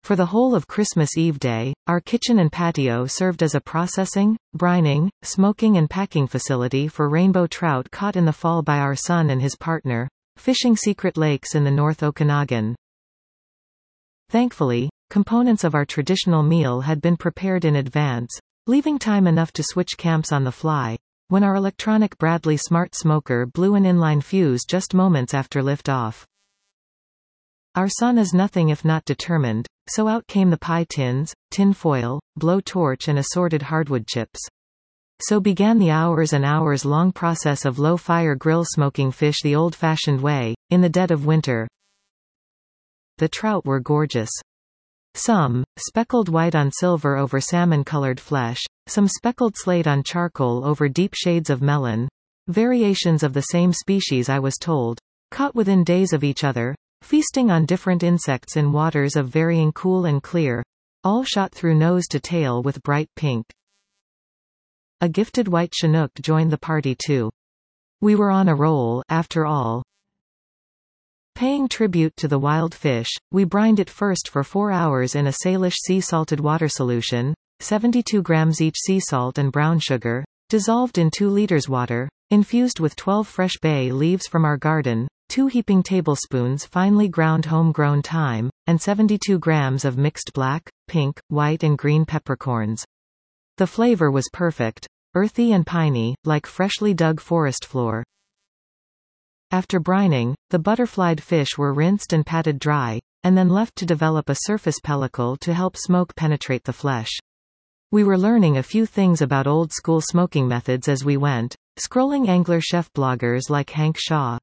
For the whole of Christmas Eve day, our kitchen and patio served as a processing, brining, smoking and packing facility for rainbow trout caught in the fall by our son and his partner, fishing secret lakes in the North Okanagan. Thankfully, components of our traditional meal had been prepared in advance, leaving time enough to switch camps on the fly, when our electronic Bradley Smart Smoker blew an inline fuse just moments after liftoff. Our son is nothing if not determined, so out came the pie tins, tin foil, blow torch and assorted hardwood chips. So began the hours and hours long process of low-fire grill smoking fish the old-fashioned way, in the dead of winter. The trout were gorgeous. Some, speckled white on silver over salmon-colored flesh, some speckled slate on charcoal over deep shades of melon, variations of the same species I was told, caught within days of each other, feasting on different insects in waters of varying cool and clear, all shot through nose to tail with bright pink. A gifted white Chinook joined the party too. We were on a roll, after all. Paying tribute to the wild fish, we brined it first for 4 hours in a Salish sea-salted water solution, 72 grams each sea salt and brown sugar, dissolved in 2 liters water, infused with 12 fresh bay leaves from our garden, 2 heaping tablespoons finely ground homegrown thyme, and 72 grams of mixed black, pink, white and green peppercorns. The flavor was perfect, earthy and piney, like freshly dug forest floor. After brining, the butterflied fish were rinsed and patted dry, and then left to develop a surface pellicle to help smoke penetrate the flesh. We were learning a few things about old-school smoking methods as we went, scrolling angler chef bloggers like Hank Shaw.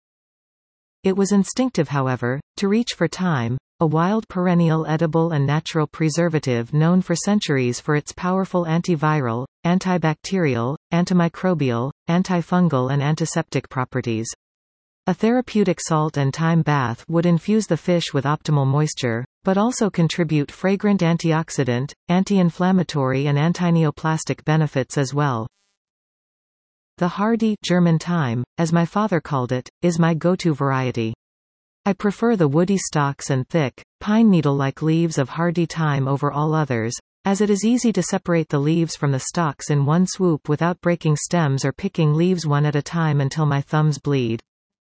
It was instinctive, however, to reach for thyme, a wild perennial edible and natural preservative known for centuries for its powerful antiviral, antibacterial, antimicrobial, antifungal and antiseptic properties. A therapeutic salt and thyme bath would infuse the fish with optimal moisture, but also contribute fragrant antioxidant, anti-inflammatory and antineoplastic benefits as well. The hardy German thyme, as my father called it, is my go-to variety. I prefer the woody stalks and thick, pine needle-like leaves of hardy thyme over all others, as it is easy to separate the leaves from the stalks in one swoop without breaking stems or picking leaves one at a time until my thumbs bleed.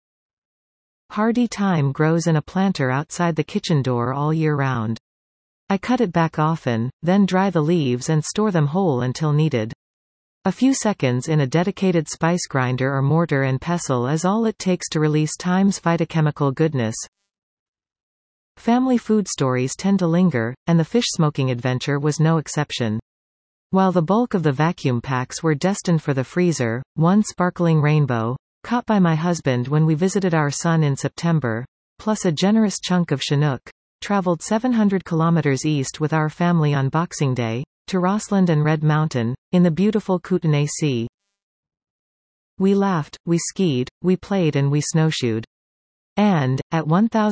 Hardy thyme grows in a planter outside the kitchen door all year round. I cut it back often, then dry the leaves and store them whole until needed. A few seconds in a dedicated spice grinder or mortar and pestle is all it takes to release thyme's phytochemical goodness. Family food stories tend to linger, and the fish smoking adventure was no exception. While the bulk of the vacuum packs were destined for the freezer, one sparkling rainbow, caught by my husband when we visited our son in September, plus a generous chunk of Chinook, traveled 700 kilometers east with our family on Boxing Day, to Rossland and Red Mountain, in the beautiful Kootenay Sea. We laughed, we skied, we played and we snowshoed. And, at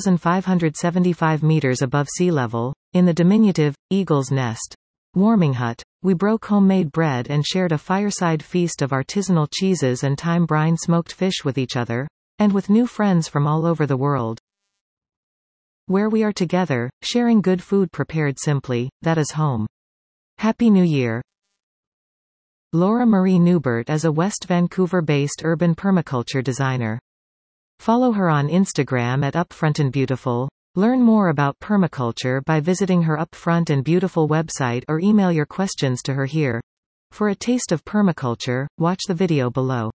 1,575 meters above sea level, in the diminutive, Eagle's Nest warming hut, we broke homemade bread and shared a fireside feast of artisanal cheeses and thyme brine smoked fish with each other, and with new friends from all over the world. Where we are together, sharing good food prepared simply, that is home. Happy New Year. Laura Marie Newbert is a West Vancouver-based urban permaculture designer. Follow her on Instagram at Upfront and Beautiful. Learn more about permaculture by visiting her Upfront and Beautiful website or email your questions to her here. For a taste of permaculture, watch the video below.